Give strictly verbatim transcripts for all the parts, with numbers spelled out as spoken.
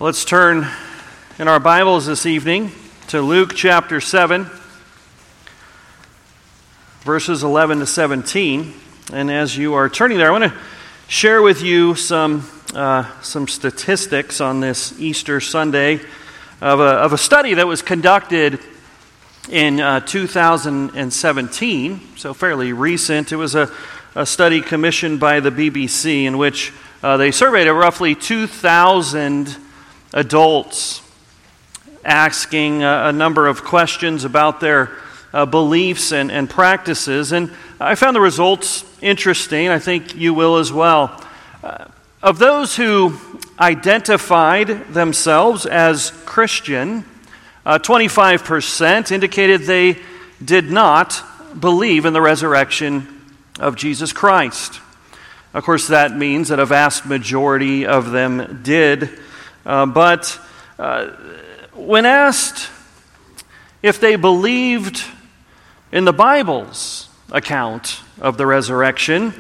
Let's turn in our Bibles this evening to Luke chapter seven, verses eleven to seventeen. And as you are turning there, I want to share with you some uh, some statistics on this Easter Sunday of a, of a study that was conducted in uh, two thousand seventeen, so fairly recent. It was a, a study commissioned by the B B C in which uh, they surveyed roughly two thousand adults, asking a, a number of questions about their uh, beliefs and, and practices. And I found the results interesting. I think you will as well. Uh, of those who identified themselves as Christian, uh, twenty-five percent indicated they did not believe in the resurrection of Jesus Christ. Of course, that means that a vast majority of them did. Uh, but uh, when asked if they believed in the Bible's account of the resurrection,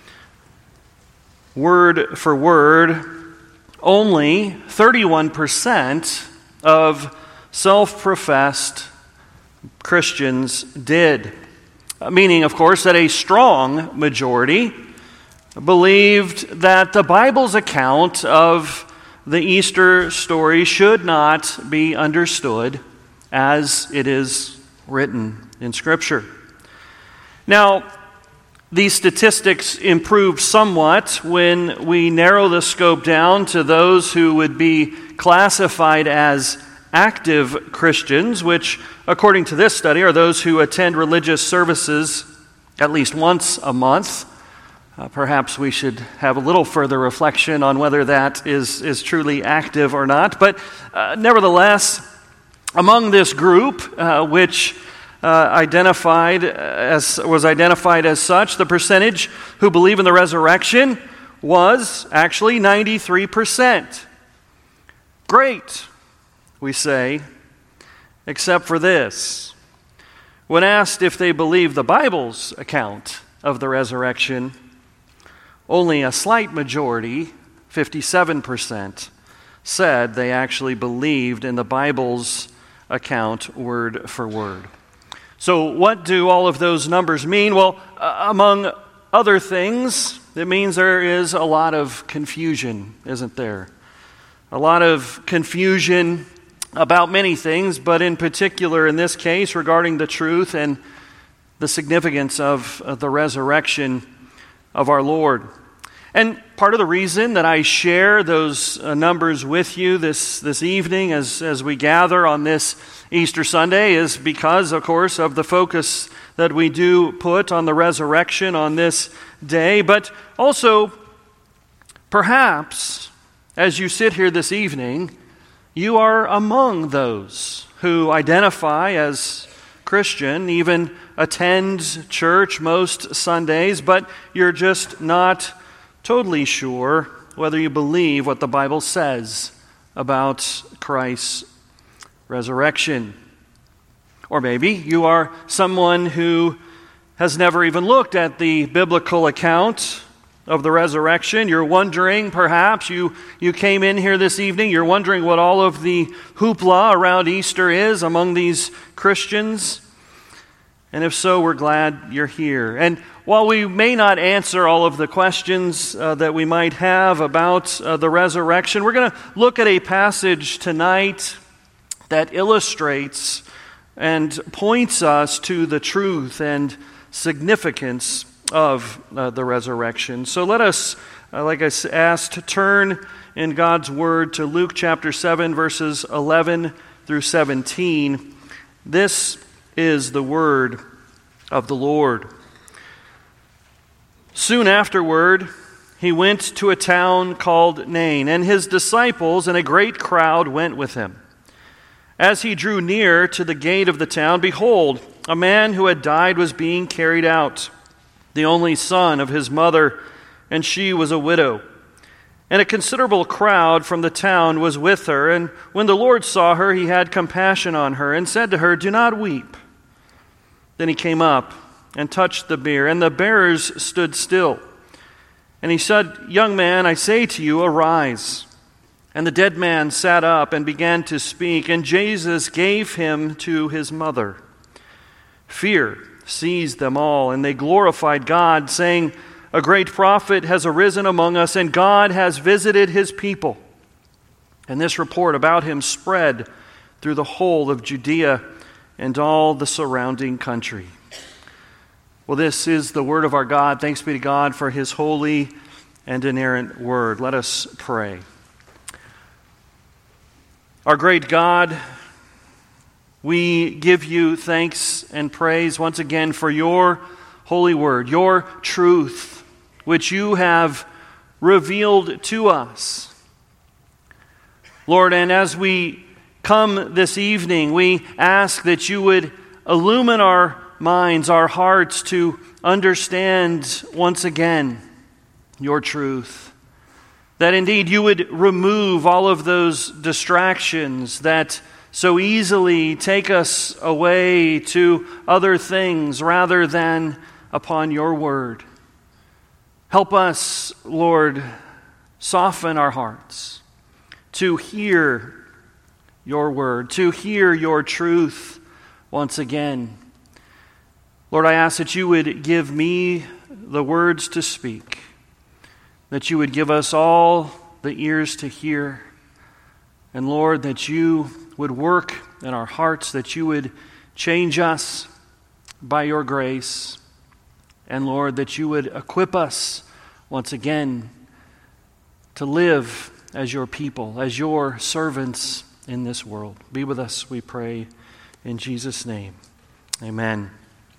word for word, only thirty-one percent of self-professed Christians did. Uh, meaning, of course, that a strong majority believed that the Bible's account of the Easter story should not be understood as it is written in Scripture. Now, these statistics improve somewhat when we narrow the scope down to those who would be classified as active Christians, which, according to this study, are those who attend religious services at least once a month. Uh, perhaps we should have a little further reflection on whether that is, is truly active or not. But uh, nevertheless, among this group, uh, which uh, identified as was identified as such, the percentage who believe in the resurrection was actually ninety-three percent. Great, we say, except for this. When asked if they believe the Bible's account of the resurrection, only a slight majority, fifty-seven percent, said they actually believed in the Bible's account word for word. So what do all of those numbers mean? Well, uh, among other things, it means there is a lot of confusion, isn't there? A lot of confusion about many things, but in particular in this case regarding the truth and the significance of uh, the resurrection of our Lord. And part of the reason that I share those uh, numbers with you this, this evening as, as we gather on this Easter Sunday is because, of course, of the focus that we do put on the resurrection on this day, but also perhaps as you sit here this evening, you are among those who identify as Christian, even attend church most Sundays, but you're just not totally sure whether you believe what the Bible says about Christ's resurrection. Or maybe you are someone who has never even looked at the biblical account of the resurrection. You're wondering, perhaps, you, you came in here this evening, you're wondering what all of the hoopla around Easter is among these Christians. And if so, we're glad you're here. And while we may not answer all of the questions uh, that we might have about uh, the resurrection, we're going to look at a passage tonight that illustrates and points us to the truth and significance of uh, the resurrection. So let us, uh, like I asked, turn in God's Word to Luke chapter seven, verses eleven through seventeen. This is the word of the Lord. Soon afterward, he went to a town called Nain, and his disciples and a great crowd went with him. As he drew near to the gate of the town, behold, a man who had died was being carried out, the only son of his mother, and she was a widow. And a considerable crowd from the town was with her, and when the Lord saw her, he had compassion on her, and said to her, "Do not weep." Then he came up and touched the bier, and the bearers stood still. And he said, "Young man, I say to you, arise." And the dead man sat up and began to speak, and Jesus gave him to his mother. Fear seized them all, and they glorified God, saying, "A great prophet has arisen among us, and God has visited his people." And this report about him spread through the whole of Judea and all the surrounding country. Well, this is the word of our God. Thanks be to God for his holy and inerrant word. Let us pray. Our great God, we give you thanks and praise once again for your holy word, your truth, which you have revealed to us. Lord, and as we come this evening, we ask that you would illumine our minds, our hearts, to understand once again your truth. That indeed you would remove all of those distractions that so easily take us away to other things rather than upon your word. Help us, Lord, soften our hearts to hear your word, to hear your truth once again. Lord, I ask that you would give me the words to speak, that you would give us all the ears to hear, and Lord, that you would work in our hearts, that you would change us by your grace, and Lord, that you would equip us once again to live as your people, as your servants in this world. Be with us, we pray, in Jesus' name. Amen.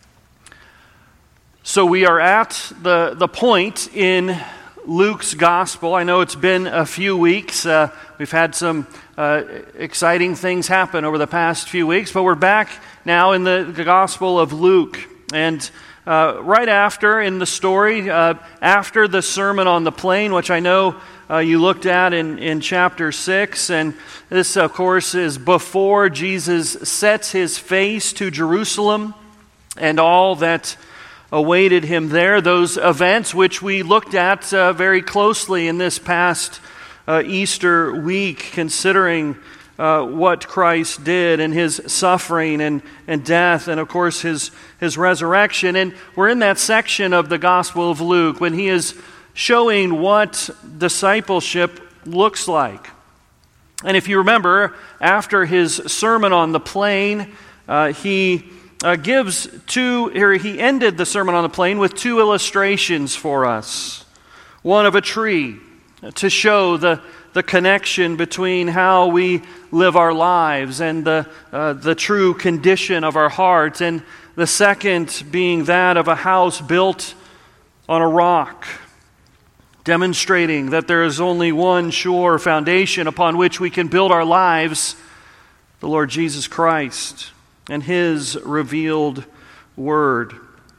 So we are at the, the point in Luke's gospel. I know it's been a few weeks. Uh, we've had some uh, exciting things happen over the past few weeks, but we're back now in the, the gospel of Luke. And uh, right after in the story, uh, after the Sermon on the Plain, which I know uh, you looked at in, in chapter six, and this, of course, is before Jesus sets his face to Jerusalem and all that awaited him there, those events which we looked at uh, very closely in this past uh, Easter week, considering uh, what Christ did and his suffering and, and death, and of course his, his resurrection. And we're in that section of the Gospel of Luke when he is showing what discipleship looks like. And if you remember, after his Sermon on the Plain, uh, he Uh, gives two, here he ended the Sermon on the Plain with two illustrations for us. One of a tree to show the, the connection between how we live our lives and the, uh, the true condition of our hearts. And the second being that of a house built on a rock, demonstrating that there is only one sure foundation upon which we can build our lives, the Lord Jesus Christ and his revealed word.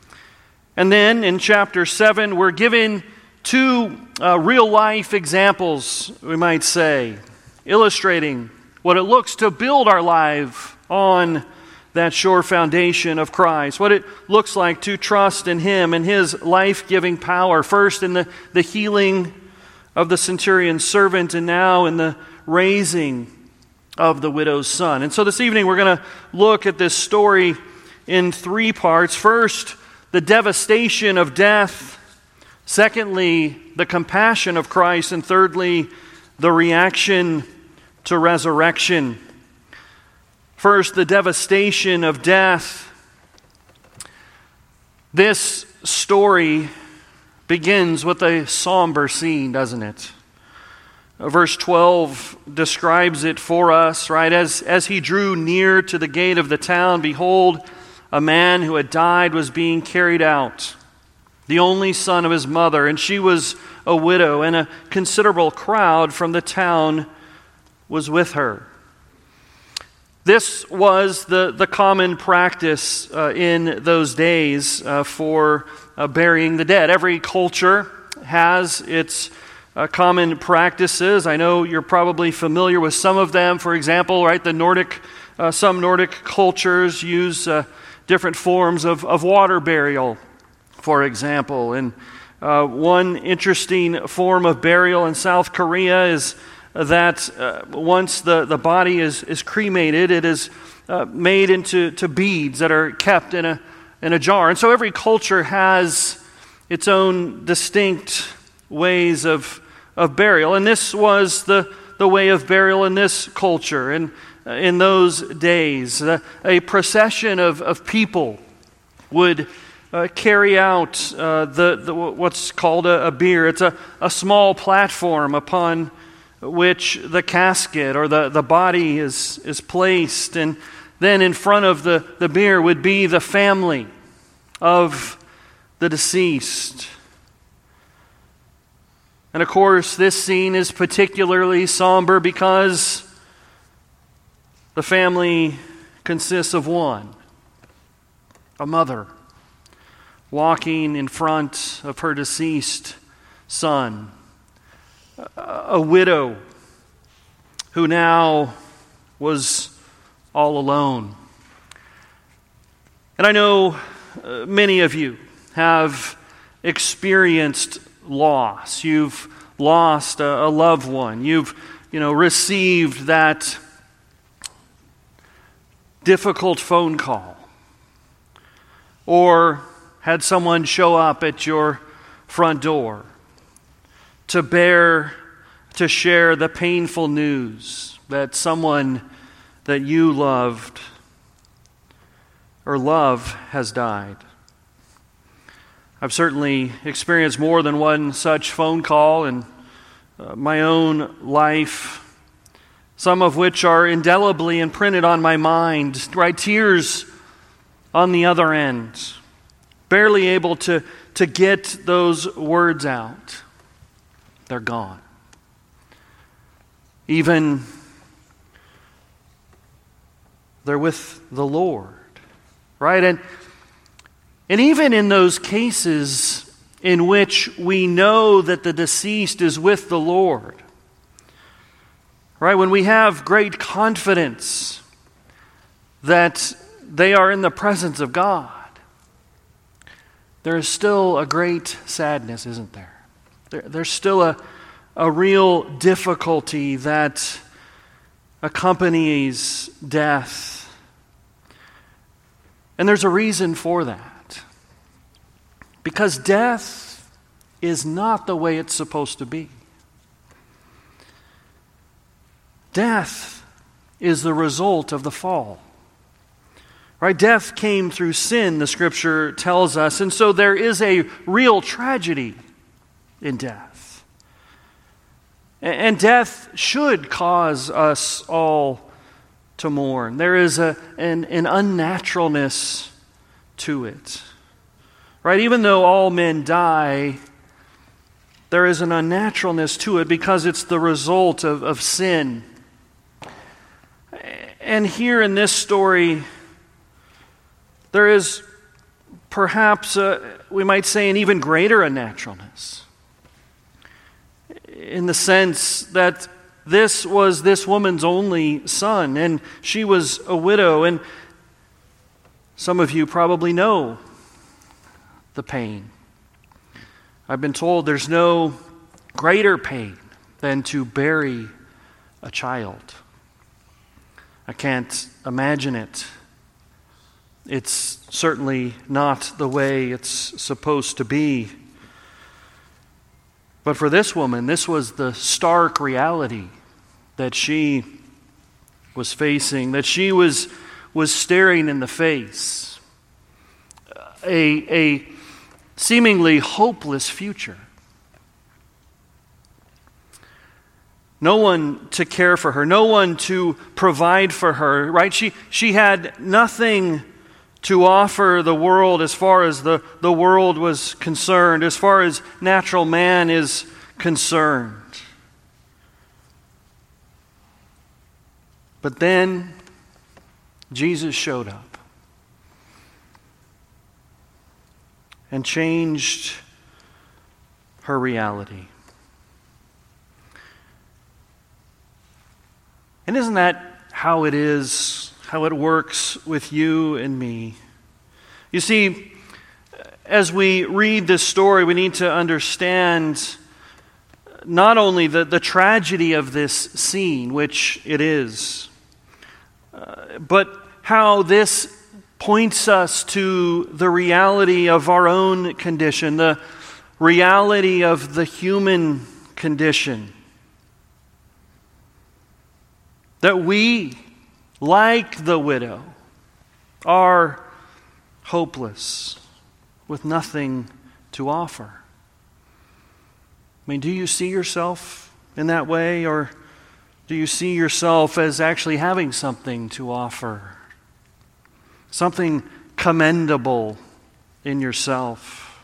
And then in chapter seven, we're given two uh, real-life examples, we might say, illustrating what it looks to build our life on that sure foundation of Christ, what it looks like to trust in him and his life-giving power, first in the, the healing of the centurion's servant, and now in the raising of the widow's son. And so this evening we're going to look at this story in three parts. First, the devastation of death. Secondly, the compassion of Christ. And thirdly, the reaction to resurrection. First, the devastation of death. This story begins with a somber scene, doesn't it? Verse twelve describes it for us, right? As, as he drew near to the gate of the town, behold, a man who had died was being carried out, the only son of his mother, and she was a widow, and a considerable crowd from the town was with her. This was the, the common practice uh, in those days uh, for uh, burying the dead. Every culture has its Uh, common practices. I know you're probably familiar with some of them. For example, right, the Nordic, uh, some Nordic cultures use uh, different forms of, of water burial, for example. And uh, one interesting form of burial in South Korea is that uh, once the, the body is, is cremated, it is uh, made into to beads that are kept in a, in a jar. And so every culture has its own distinct ways of, of burial. And this was the, the way of burial in this culture. And in those days, uh, a procession of, of people would uh, carry out uh, the, the what's called a, a bier. It's a, a small platform upon which the casket or the, the body is, is placed. And then in front of the, the bier would be the family of the deceased. And of course, this scene is particularly somber because the family consists of one, a mother, walking in front of her deceased son, a widow who now was all alone. And I know uh, many of you have experienced loss. You've lost a, a loved one. You've, you know, received that difficult phone call, or had someone show up at your front door to bear, to share the painful news that someone that you loved or love has died. I've certainly experienced more than one such phone call in uh, my own life, some of which are indelibly imprinted on my mind, right? Tears on the other end, barely able to, to get those words out. They're gone. Even they're with the Lord, right? And, and even in those cases in which we know that the deceased is with the Lord, right? When we have great confidence that they are in the presence of God, there is still a great sadness, isn't there? there there's still a, a real difficulty that accompanies death. And there's a reason for that. Because death is not the way it's supposed to be. Death is the result of the fall. Right? Death came through sin, the Scripture tells us, and so there is a real tragedy in death. And death should cause us all to mourn. There is a, an, an unnaturalness to it. Right? Even though all men die, there is an unnaturalness to it because it's the result of, of sin. And here in this story, there is perhaps, a, we might say, an even greater unnaturalness, in the sense that this was this woman's only son, and she was a widow, and some of you probably know the pain. I've been told there's no greater pain than to bury a child. I can't imagine it. It's certainly not the way it's supposed to be. But for this woman, this was the stark reality that she was facing, that she was, was staring in the face. A, a seemingly hopeless future. No one to care for her, no one to provide for her, right? She, she had nothing to offer the world as far as the, the world was concerned, as far as natural man is concerned. But then Jesus showed up and changed her reality. And isn't that how it is, how it works with you and me? You see, as we read this story, we need to understand not only the, the tragedy of this scene, which it is, uh, but how this points us to the reality of our own condition, the reality of the human condition. That we, like the widow, are hopeless with nothing to offer. I mean, do you see yourself in that way, or do you see yourself as actually having something to offer? Something commendable in yourself?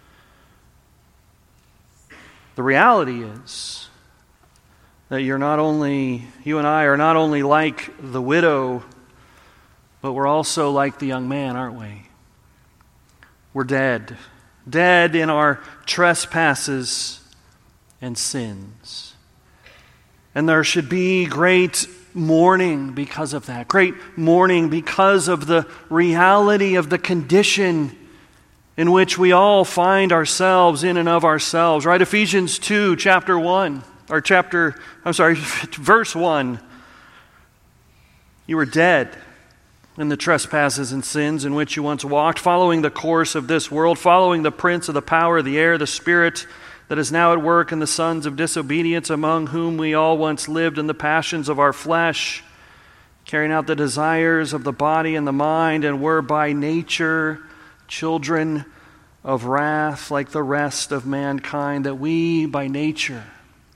The reality is that you're not only, you and I are not only like the widow, but we're also like the young man, aren't we? We're dead. Dead in our trespasses and sins. And there should be great mourning because of that. Great mourning because of the reality of the condition in which we all find ourselves in and of ourselves. Right? Ephesians two, chapter one, or chapter, I'm sorry, verse one. You were dead in the trespasses and sins in which you once walked, following the course of this world, following the prince of the power of the air, the spirit that is now at work in the sons of disobedience, among whom we all once lived in the passions of our flesh, carrying out the desires of the body and the mind, and were by nature children of wrath like the rest of mankind. That we by nature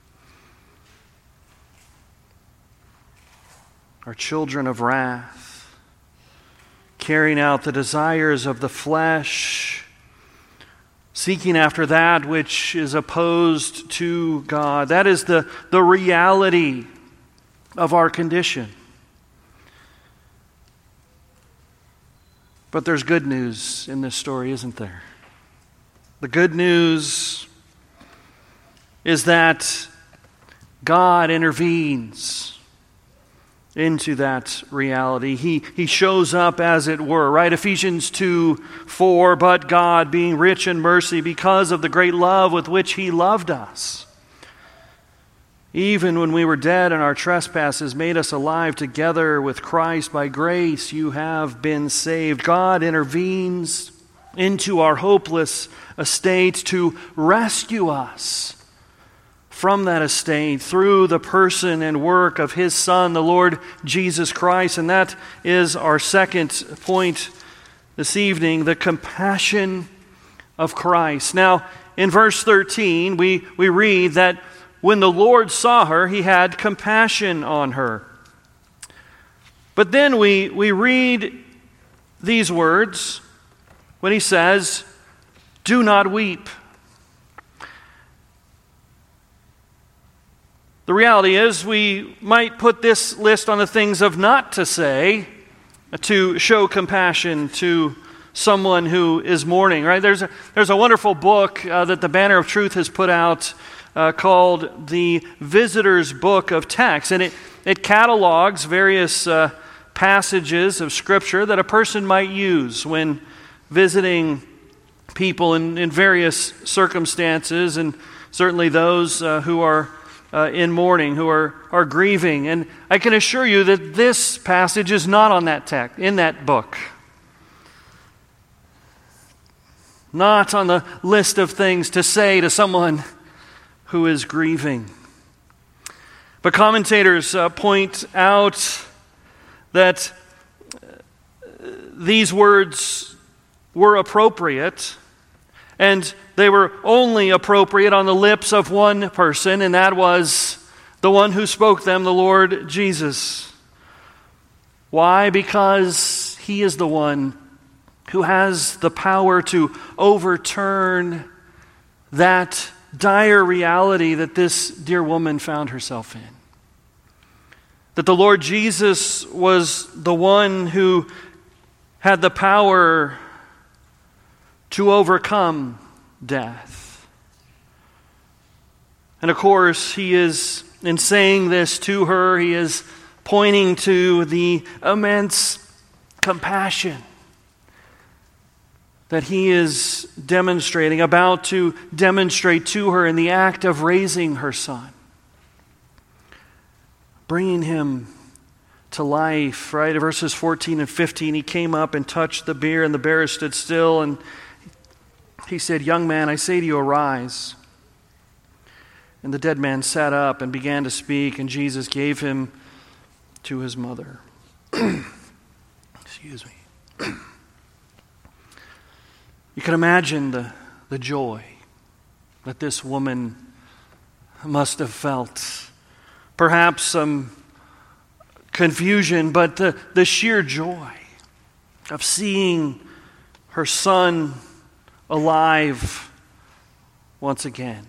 are children of wrath, carrying out the desires of the flesh, seeking after that which is opposed to God. That is the, the reality of our condition. But there's good news in this story, isn't there? The good news is that God intervenes into that reality. He, he shows up, as it were, right? Ephesians two four, but God, being rich in mercy, because of the great love with which He loved us, even when we were dead in our trespasses, made us alive together with Christ. By grace you have been saved. God intervenes into our hopeless estate to rescue us from that estate through the person and work of His Son, the Lord Jesus Christ. And that is our second point this evening, the compassion of Christ. Now, in verse thirteen, we, we read that when the Lord saw her, He had compassion on her. But then we, we read these words when He says, do not weep. The reality is we might put this list on the things of not to say to show compassion to someone who is mourning, right? There's a, there's a wonderful book uh, that the Banner of Truth has put out uh, called The Visitor's Book of Text, and it, it catalogs various uh, passages of Scripture that a person might use when visiting people in, in various circumstances, and certainly those uh, who are Uh, in mourning, who are, are grieving. And I can assure you that this passage is not on that text, in that book. Not on the list of things to say to someone who is grieving. But commentators uh, point out that these words were appropriate, and they were only appropriate on the lips of one person, and that was the one who spoke them, the Lord Jesus. Why? Because He is the one who has the power to overturn that dire reality that this dear woman found herself in. That the Lord Jesus was the one who had the power to overcome death. And of course, He is, in saying this to her, He is pointing to the immense compassion that he is demonstrating, about to demonstrate to her in the act of raising her son, bringing him to life, right? Verses fourteen and fifteen, he came up and touched the bier, and the bearer stood still, and he said, "Young man, I say to you, arise." And the dead man sat up and began to speak, and Jesus gave him to his mother. Excuse me. You can imagine the, the joy that this woman must have felt. Perhaps some confusion, but the, the sheer joy of seeing her son alive once again.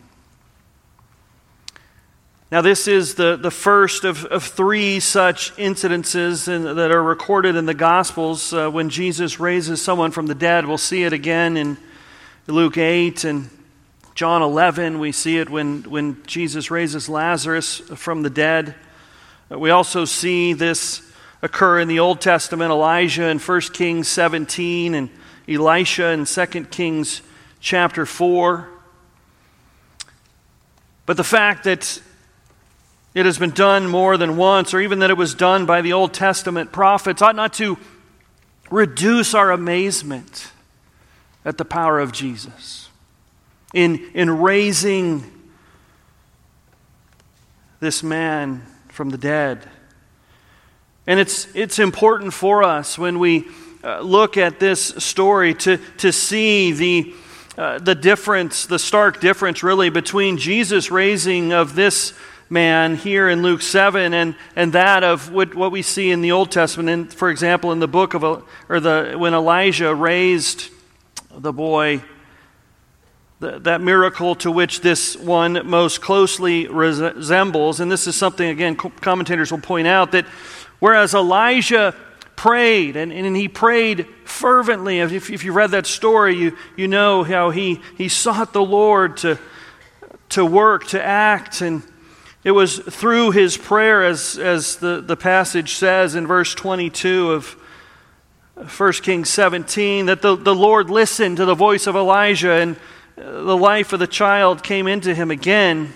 Now, this is the, the first of, of three such incidences in, that are recorded in the Gospels uh, when Jesus raises someone from the dead. We'll see it again in Luke eight and John eleven. We see it when, when Jesus raises Lazarus from the dead. Uh, we also see this occur in the Old Testament, Elijah in First Kings seventeen and Elisha in Second Kings chapter four. But the fact that it has been done more than once, or even that it was done by the Old Testament prophets, ought not to reduce our amazement at the power of Jesus in, in raising this man from the dead. And it's, it's important for us when we uh, look at this story to, to see the, uh, the difference, the stark difference really between Jesus' raising of this man here in Luke seven and, and that of what, what we see in the Old Testament. And for example, in the book of, or the when Elijah raised the boy, the, that miracle to which this one most closely resembles. And this is something, again, commentators will point out, that whereas Elijah prayed, and, and he prayed fervently, if, if you read that story, you, you know how he, he sought the Lord to, to work, to act, and it was through his prayer, as, as the, the passage says in verse twenty-two of First Kings seventeen, that the, the Lord listened to the voice of Elijah, and the life of the child came into him again.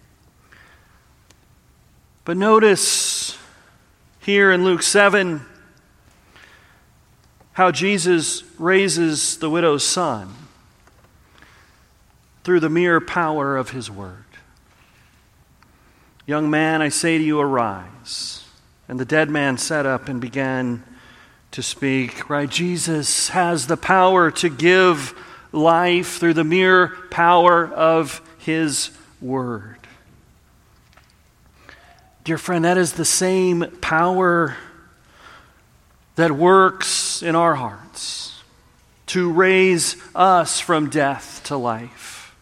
But notice here in Luke seven how Jesus raises the widow's son through the mere power of his word. "Young man, I say to you, arise." And the dead man sat up and began to speak. Right? Jesus has the power to give life through the mere power of his word. Dear friend, that is the same power that works in our hearts to raise us from death to life.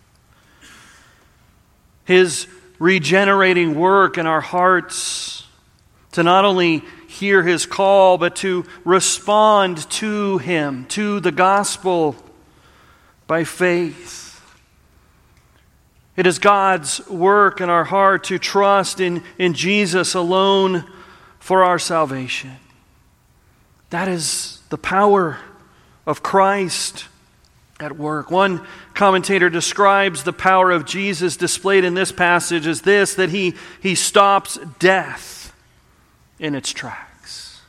His regenerating work in our hearts to not only hear his call, but to respond to him, to the gospel by faith. It is God's work in our heart to trust in, in Jesus alone for our salvation. That is the power of Christ at work. One commentator describes the power of Jesus displayed in this passage as this, that he, he stops death in its tracks.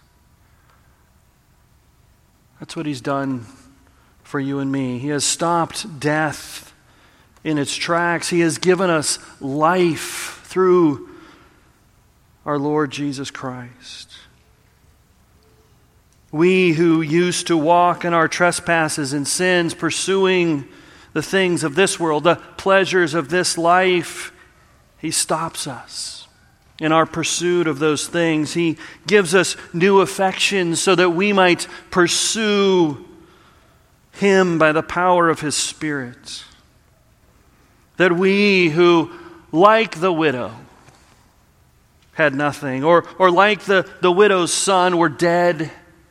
That's what he's done for you and me. He has stopped death in its tracks. He has given us life through our Lord Jesus Christ. We who used to walk in our trespasses and sins, pursuing the things of this world, the pleasures of this life, he stops us in our pursuit of those things. He gives us new affections so that we might pursue him by the power of his Spirit. That we who, like the widow, had nothing, or, or like the, the widow's son, were dead,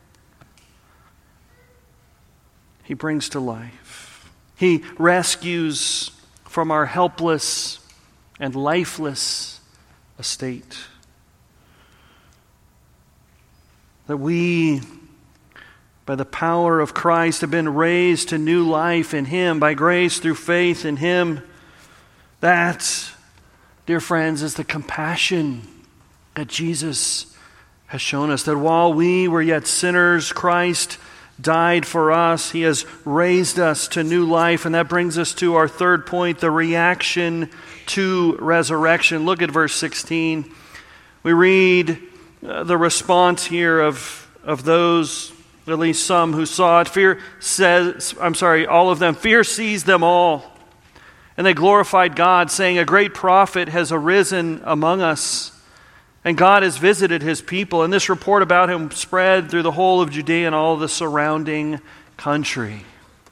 he brings to life. He rescues from our helpless and lifeless estate. That we, by the power of Christ, have been raised to new life in Him, by grace through faith in Him. That, dear friends, is the compassion that Jesus has shown us, that while we were yet sinners, Christ died for us. He has raised us to new life. And that brings us to our third point, the reaction to resurrection. Look at verse sixteen. We read uh, the response here of, of those, at least some who saw it. Fear says, I'm sorry, all of them. Fear seized them all. And they glorified God, saying, a great prophet has arisen among us, and God has visited His people. And this report about Him spread through the whole of Judea and all the surrounding country.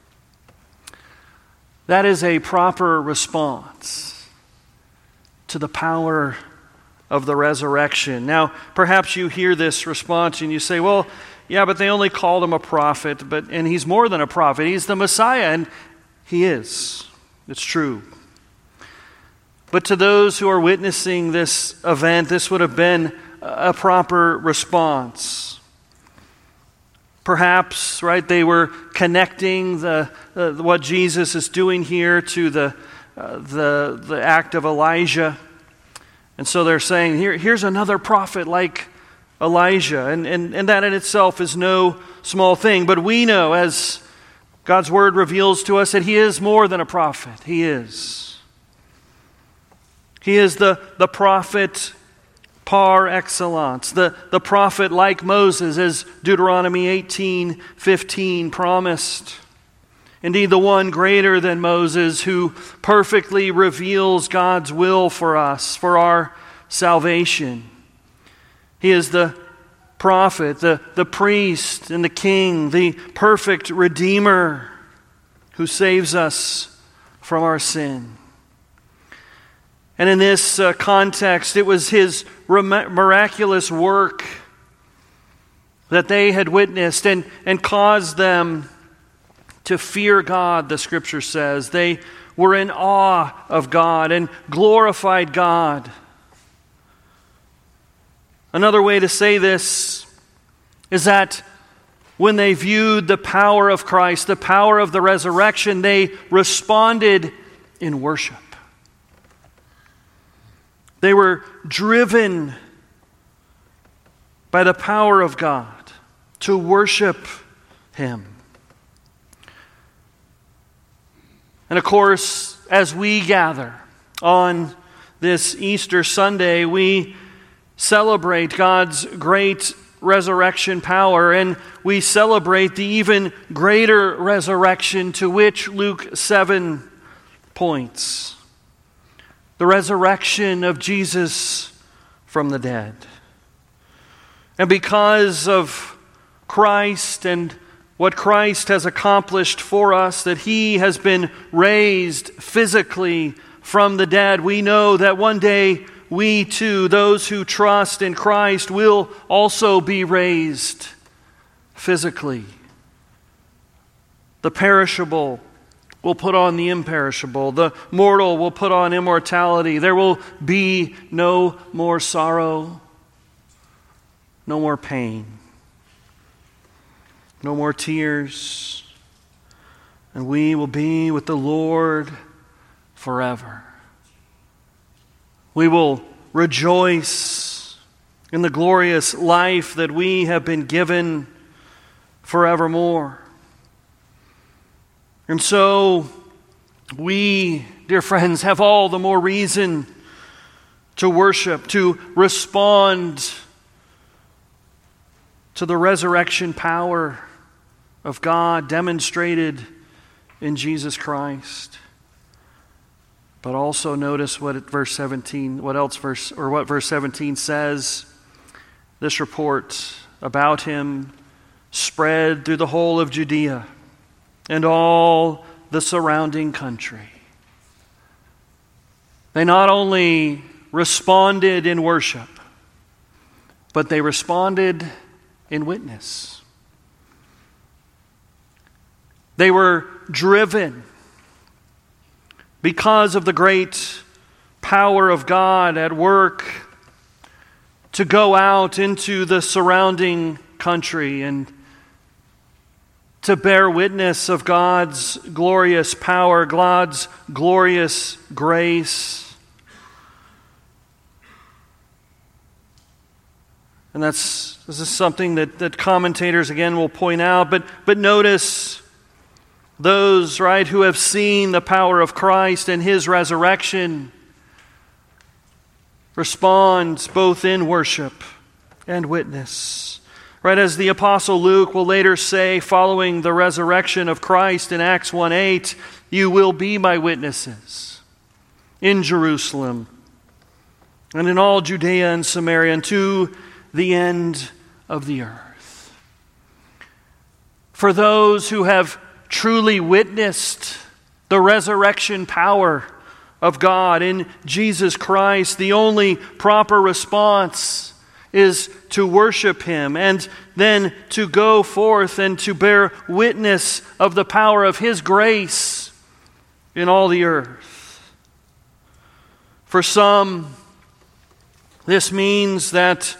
That is a proper response to the power of the resurrection. Now, perhaps you hear this response and you say, well, yeah, but they only called Him a prophet, but and He's more than a prophet. He's the Messiah, and He is. It's true. But to those who are witnessing this event, this would have been a proper response. Perhaps, right, they were connecting the uh, what Jesus is doing here to the uh, the the act of Elijah. And so they're saying, Here, here's another prophet like Elijah. And, and, and that in itself is no small thing. But we know, as God's Word reveals to us, that He is more than a prophet. He is. He is the, the prophet par excellence. The, the prophet like Moses, as Deuteronomy eighteen fifteen promised. Indeed, the one greater than Moses, who perfectly reveals God's will for us, for our salvation. He is the prophet, the, the priest, and the king, the perfect Redeemer who saves us from our sin. And in this uh, context, it was His miraculous work that they had witnessed and, and caused them to fear God, the Scripture says. They were in awe of God and glorified God. Another way to say this is that when they viewed the power of Christ, the power of the resurrection, they responded in worship. They were driven by the power of God to worship Him. And of course, as we gather on this Easter Sunday, we celebrate God's great resurrection power, and we celebrate the even greater resurrection to which Luke seven points. The resurrection of Jesus from the dead. And because of Christ and what Christ has accomplished for us, that He has been raised physically from the dead, we know that one day we too, those who trust in Christ, will also be raised physically. The perishable will put on the imperishable. The mortal will put on immortality. There will be no more sorrow, no more pain. No more tears, and we will be with the Lord forever. We will rejoice in the glorious life that we have been given forevermore. And so we, dear friends, have all the more reason to worship, to respond to the resurrection power of God demonstrated in Jesus Christ. But also notice what verse seventeen, what else verse or what verse seventeen says. This report about Him spread through the whole of Judea and all the surrounding country. They not only responded in worship, but they responded in witness. They were driven because of the great power of God at work to go out into the surrounding country and to bear witness of God's glorious power, God's glorious grace. And that's this is something that, that commentators again will point out, but but notice those, right, who have seen the power of Christ and his resurrection respond both in worship and witness. Right, as the Apostle Luke will later say, following the resurrection of Christ in Acts one eight, you will be my witnesses in Jerusalem and in all Judea and Samaria and to the end of the earth. For those who have truly witnessed the resurrection power of God in Jesus Christ, the only proper response is to worship him and then to go forth and to bear witness of the power of his grace in all the earth. For some, this means that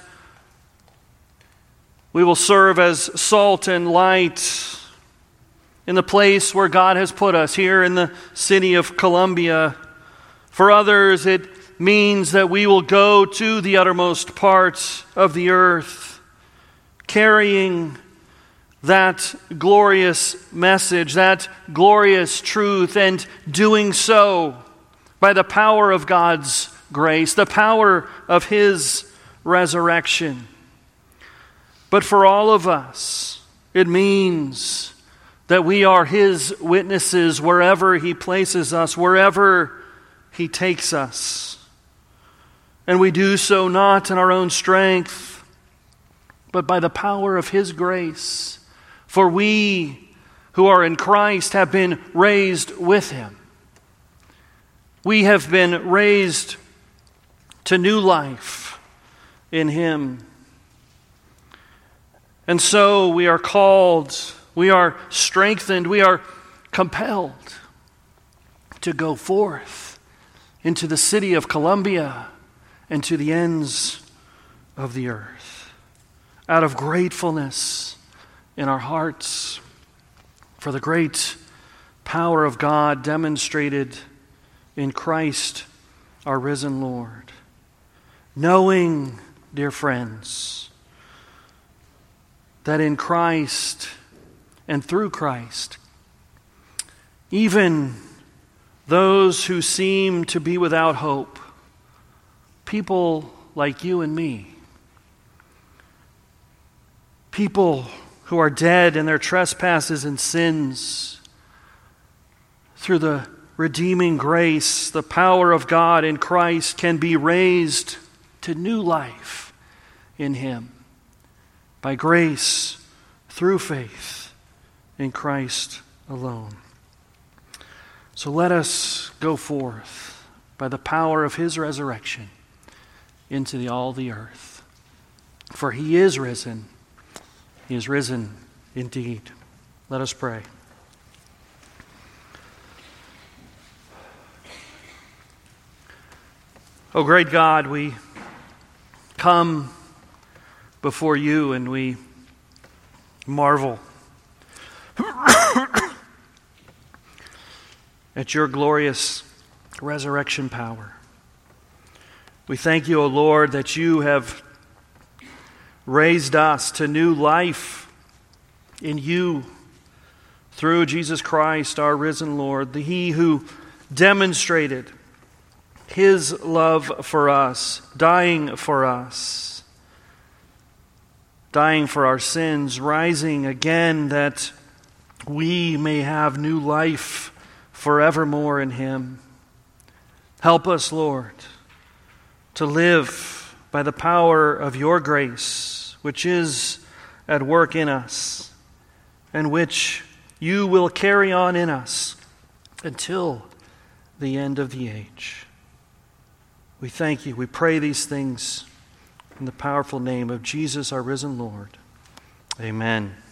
we will serve as salt and light in the place where God has put us, here in the city of Columbia. For others, it means that we will go to the uttermost parts of the earth, carrying that glorious message, that glorious truth, and doing so by the power of God's grace, the power of his resurrection. But for all of us, it means that we are his witnesses wherever he places us, wherever he takes us. And we do so not in our own strength, but by the power of his grace. For we who are in Christ have been raised with him. We have been raised to new life in him. And so we are called, we are strengthened, we are compelled to go forth into the city of Columbia and to the ends of the earth, out of gratefulness in our hearts for the great power of God demonstrated in Christ, our risen Lord. Knowing, dear friends, that in Christ and through Christ, even those who seem to be without hope, people like you and me, people who are dead in their trespasses and sins, through the redeeming grace, the power of God in Christ can be raised to new life in him by grace through faith in Christ alone. So let us go forth by the power of his resurrection into the, all the earth. For he is risen. He is risen indeed. Let us pray. O great God, we come before you and we marvel at your glorious resurrection power. We thank you, O Lord, that you have raised us to new life in you through Jesus Christ, our risen Lord, the He who demonstrated his love for us, dying for us, dying for our sins, rising again that we may have new life forevermore in him. Help us, Lord, to live by the power of your grace, which is at work in us, and which you will carry on in us until the end of the age. We thank you. We pray these things in the powerful name of Jesus, our risen Lord. Amen.